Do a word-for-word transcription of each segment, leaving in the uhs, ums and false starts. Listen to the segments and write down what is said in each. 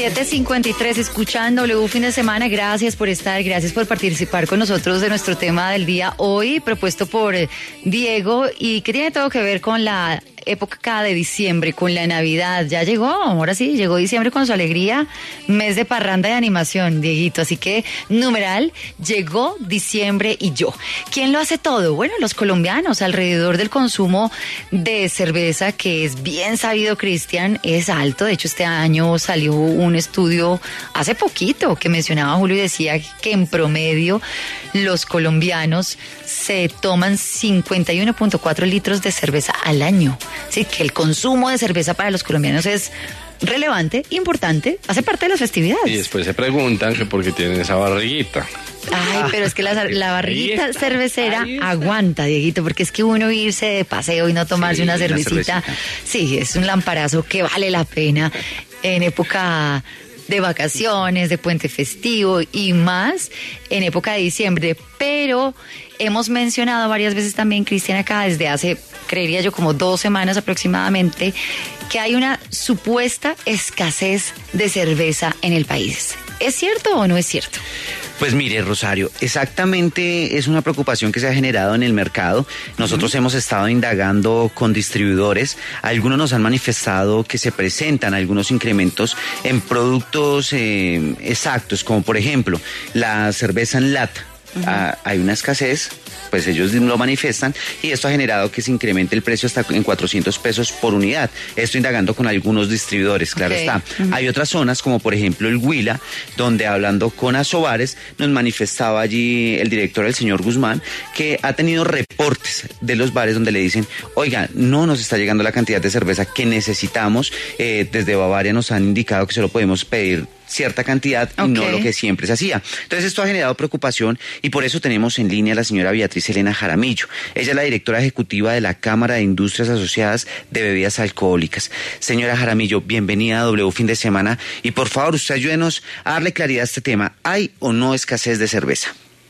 siete cincuenta y tres, escuchando W Fin de Semana. Gracias por estar, gracias por participar con nosotros de nuestro tema del día hoy, propuesto por Diego, y que tiene todo que ver con la época de diciembre, con la Navidad. Ya llegó, ahora sí, llegó diciembre con su alegría, mes de parranda de animación, Dieguito. Así que, numeral, llegó diciembre y yo. ¿Quién lo hace todo? Bueno, los colombianos, alrededor del consumo de cerveza, que es bien sabido, Cristian, es alto. De hecho, este año salió un estudio hace poquito que mencionaba Julio y decía que en promedio los colombianos se toman cincuenta y uno punto cuatro litros de cerveza al año. Así que el consumo de cerveza para los colombianos es relevante, importante, hace parte de las festividades. Y después se preguntan que por qué tienen esa barriguita. Ay, pero es que la, la barriguita cervecera aguanta, Dieguito, porque es que uno irse de paseo y no tomarse sí, una cervecita, una cervecita, sí, es un lamparazo que vale la pena en época de vacaciones, de puente festivo y más en época de diciembre. Pero hemos mencionado varias veces también, Cristian, acá desde hace, creería yo, como dos semanas aproximadamente, que hay una supuesta escasez de cerveza en el país. ¿Es cierto o no es cierto? Pues mire, Rosario, exactamente es una preocupación que se ha generado en el mercado. Nosotros uh-huh. hemos estado indagando con distribuidores. Algunos nos han manifestado que se presentan algunos incrementos en productos eh, exactos, como por ejemplo la cerveza en lata. Uh-huh. Ah, hay una escasez, pues ellos lo manifiestan, y esto ha generado que se incremente el precio hasta en cuatrocientos pesos por unidad. Esto indagando con algunos distribuidores, claro okay. está. Uh-huh. Hay otras zonas, como por ejemplo el Huila, donde hablando con Asobares, nos manifestaba allí el director, el señor Guzmán, que ha tenido reportes de los bares donde le dicen, oiga, no nos está llegando la cantidad de cerveza que necesitamos. Eh, desde Bavaria nos han indicado que solo podemos pedir cierta cantidad y okay. no lo que siempre se hacía. Entonces esto ha generado preocupación y por eso tenemos en línea a la señora Beatriz Elena Jaramillo. Ella es la directora ejecutiva de la Cámara de Industrias Asociadas de Bebidas Alcohólicas. Señora Jaramillo, bienvenida a W Fin de Semana y por favor usted ayúdenos a darle claridad a este tema. ¿Hay o no escasez de cerveza?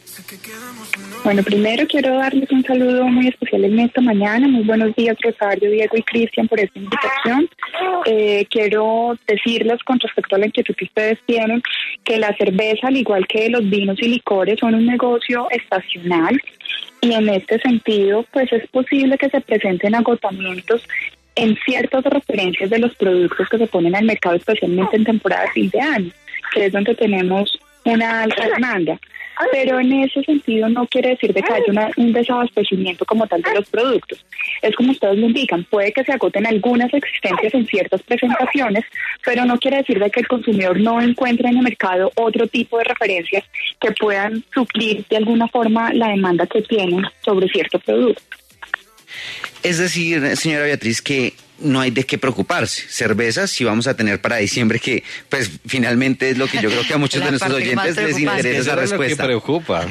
Bueno, primero quiero darles un saludo muy especial en esta mañana. Muy buenos días, Rosario, Diego y Cristian, por esta invitación. Eh, quiero decirles con respecto a la inquietud que ustedes tienen, que la cerveza, al igual que los vinos y licores, son un negocio estacional y en este sentido, pues es posible que se presenten agotamientos en ciertas referencias de los productos que se ponen al mercado, especialmente en temporada de fin de año, que es donde tenemos una alta demanda. Pero en ese sentido no quiere decir de que haya una, un desabastecimiento como tal de los productos. Es como ustedes lo indican, puede que se agoten algunas existencias en ciertas presentaciones, pero no quiere decir de que el consumidor no encuentre en el mercado otro tipo de referencias que puedan suplir de alguna forma la demanda que tienen sobre cierto producto. Es decir, señora Beatriz, que no hay de qué preocuparse. Cervezas sí vamos a tener para diciembre, que pues finalmente es lo que yo creo que a muchos de nuestros oyentes les interesa esa respuesta. Lo que preocupa.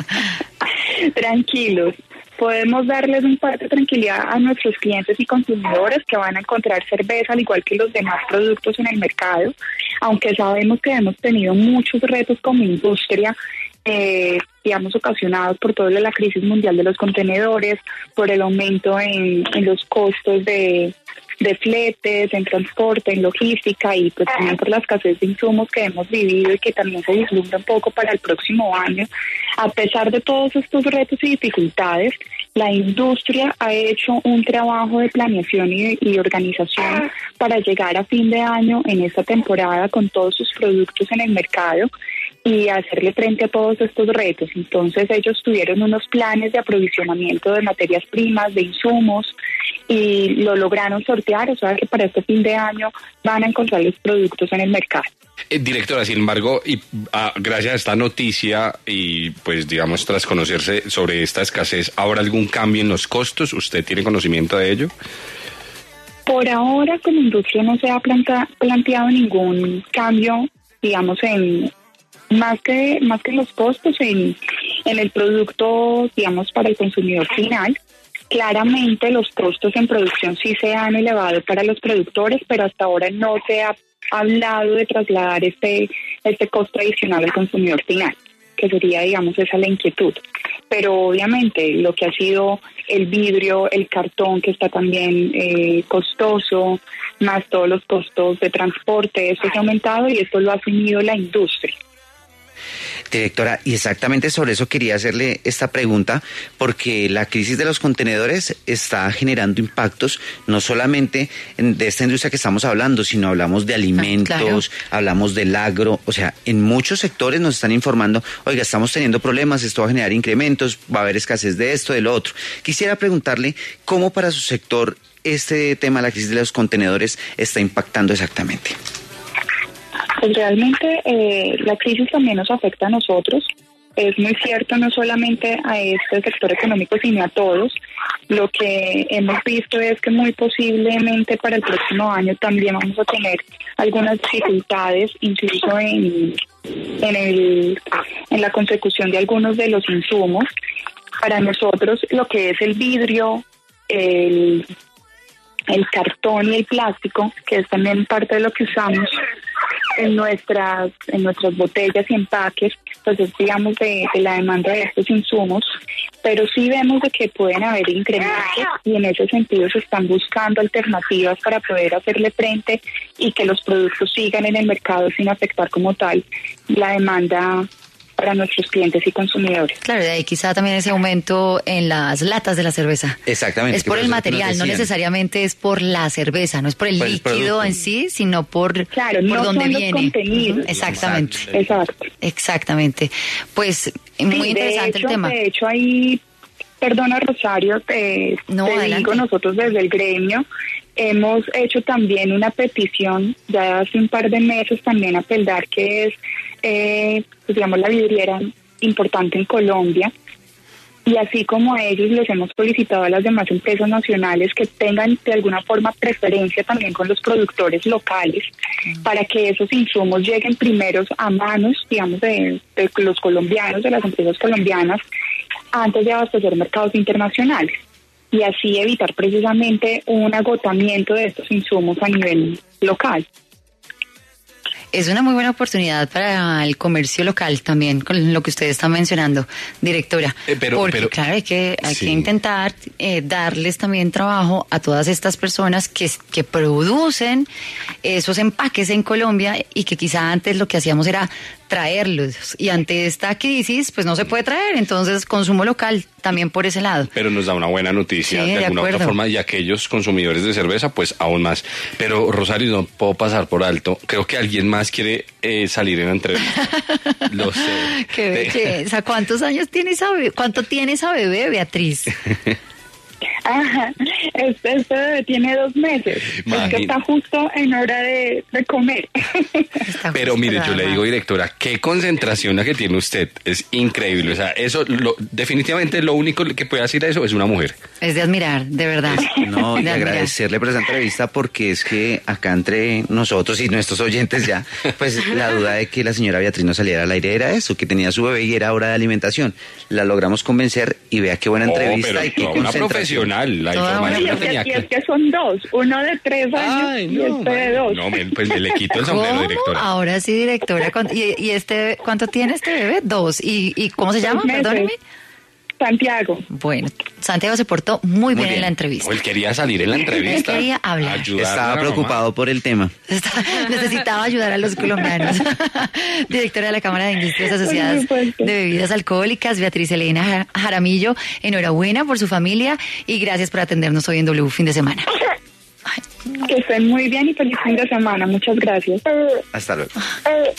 Tranquilos, podemos darles un par de tranquilidad a nuestros clientes y consumidores que van a encontrar cerveza al igual que los demás productos en el mercado, aunque sabemos que hemos tenido muchos retos como industria, Eh, digamos, ocasionados por toda la crisis mundial de los contenedores, por el aumento en, en los costos de, de fletes, en transporte, en logística y pues también por la escasez de insumos que hemos vivido y que también se vislumbra un poco para el próximo año. A pesar de todos estos retos y dificultades, la industria ha hecho un trabajo de planeación y, y organización para llegar a fin de año en esta temporada con todos sus productos en el mercado y hacerle frente a todos estos retos. Entonces ellos tuvieron unos planes de aprovisionamiento de materias primas, de insumos, y lo lograron sortear, o sea que para este fin de año van a encontrar los productos en el mercado. Eh, directora, sin embargo, y ah, gracias a esta noticia y pues digamos tras conocerse sobre esta escasez, ¿habrá algún cambio en los costos? ¿Usted tiene conocimiento de ello? Por ahora como industria no se ha planta, planteado ningún cambio, digamos, en más que más que los costos en, en el producto, digamos, para el consumidor final. Claramente los costos en producción sí se han elevado para los productores, pero hasta ahora no se ha hablado de trasladar este, este costo adicional al consumidor final, que sería, digamos, esa la inquietud. pero obviamente lo que ha sido el vidrio, el cartón, que está también eh, costoso, más todos los costos de transporte, esto se ha aumentado y esto lo ha asumido la industria. Directora, y exactamente sobre eso quería hacerle esta pregunta, porque la crisis de los contenedores está generando impactos no solamente en, de esta industria que estamos hablando, sino hablamos de alimentos, ah, claro. hablamos del agro, o sea, en muchos sectores nos están informando, oiga, estamos teniendo problemas, esto va a generar incrementos, va a haber escasez de esto, de lo otro. Quisiera preguntarle cómo para su sector este tema, la crisis de los contenedores, está impactando exactamente. Pues realmente eh, la crisis también nos afecta a nosotros. Es muy cierto, no solamente a este sector económico, sino a todos. Lo que hemos visto es que muy posiblemente para el próximo año también vamos a tener algunas dificultades, incluso en, en, el, en la consecución de algunos de los insumos. Para nosotros, lo que es el vidrio, el, el cartón y el plástico, que es también parte de lo que usamos en nuestras en nuestras botellas y empaques, pues es, digamos, de, de la demanda de estos insumos, pero sí vemos de que pueden haber incrementos y en ese sentido se están buscando alternativas para poder hacerle frente y que los productos sigan en el mercado sin afectar como tal la demanda para nuestros clientes y consumidores. Claro, de ahí quizá también ese aumento en las latas de la cerveza. Exactamente. Es por el material, no necesariamente es por la cerveza, no es por el pues líquido el en sí, sino por, claro, por no donde son viene. Los contenidos. Uh-huh. Exactamente. Exacto. Exactamente. Pues muy sí, interesante hecho, el tema. De hecho, ahí, perdona Rosario, te, no, te digo, nosotros desde el gremio hemos hecho también una petición, ya hace un par de meses también a Peldar, que es, eh, pues digamos, la vidriera importante en Colombia, y así como a ellos les hemos solicitado a las demás empresas nacionales que tengan de alguna forma preferencia también con los productores locales, mm. para que esos insumos lleguen primeros a manos, digamos, de, de los colombianos, de las empresas colombianas, antes de abastecer mercados internacionales, y así evitar precisamente un agotamiento de estos insumos a nivel local. Es una muy buena oportunidad para el comercio local también, con lo que usted está mencionando, directora. Eh, pero, Porque, pero, claro, hay que, hay sí. que intentar eh, darles también trabajo a todas estas personas que, que producen esos empaques en Colombia y que quizá antes lo que hacíamos era traerlos. Y ante esta crisis, pues no se puede traer. Entonces, consumo local también por ese lado. Pero nos da una buena noticia sí, de, de alguna acuerdo. otra forma, y aquellos consumidores de cerveza, pues aún más. Pero, Rosario, no puedo pasar por alto. Creo que alguien más quiere eh, salir en la entrevista. Lo sé. Qué belleza. ¿Cuántos años tiene esa bebé? ¿Cuánto tiene esa bebé, Beatriz? Ajá, este, este bebé tiene dos meses. Imagínate. Es que está justo en hora de, de comer. Pero mire, yo le digo, directora, qué concentración la que tiene usted. Es increíble. O sea, eso, lo, definitivamente lo único que puede decir a eso es una mujer. Es de admirar, de verdad. No, de y admirar. agradecerle por esta entrevista, porque es que acá entre nosotros y nuestros oyentes ya, pues la duda de que la señora Beatriz no saliera al aire era eso, que tenía su bebé y era hora de alimentación. La logramos convencer y vea qué buena entrevista. Oh, pero y qué una profesional, la Toda información y, la es que, tenía y es que son dos, uno de tres años Ay, y no, este de dos. No, me, pues me le quito el sombrero, ¿Cómo? directora. Ahora sí, directora. ¿Y, y este cuánto tiene este bebé? Dos. ¿Y, y cómo se llama? Perdóneme. Santiago. Bueno, Santiago se portó muy, muy bien, bien en la entrevista. O él quería salir en la entrevista. Él quería hablar. Estaba preocupado por el tema. Está, necesitaba ayudar a los colombianos. Directora de la Cámara de Industrias Asociadas de Bebidas Alcohólicas, Beatriz Elena Jaramillo, enhorabuena por su familia y gracias por atendernos hoy en W Fin de Semana. Que estén muy bien y feliz fin de semana. Muchas gracias. Hasta luego.